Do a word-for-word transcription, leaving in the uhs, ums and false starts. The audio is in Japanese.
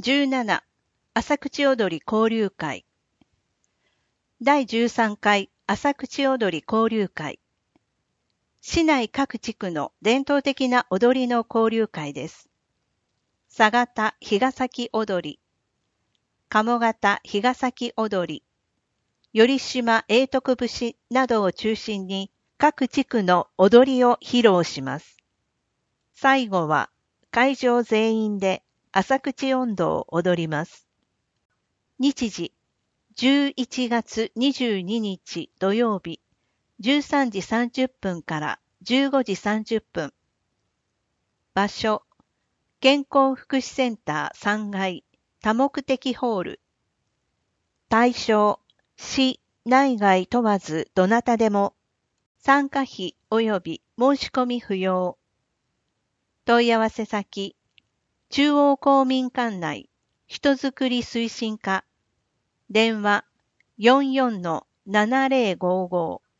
じゅうなな、浅口踊り交流会。だいじゅうさんかい浅口踊り交流会。市内各地区の伝統的な踊りの交流会です。佐賀日ヶ崎踊り、鴨方日ヶ崎踊り、頼島永徳節などを中心に各地区の踊りを披露します。最後は会場全員で浅口音頭を踊ります。日時、じゅういちがつにじゅうににち土曜日、じゅうさんじさんじゅっぷんからじゅうごじさんじゅっぷん。場所、健康福祉センターさんがい多目的ホール。対象、市内外問わずどなたでも。参加費及び申し込み不要。問い合わせ先、中央公民館内人づくり推進課。電話 よんじゅうのななぜろごご。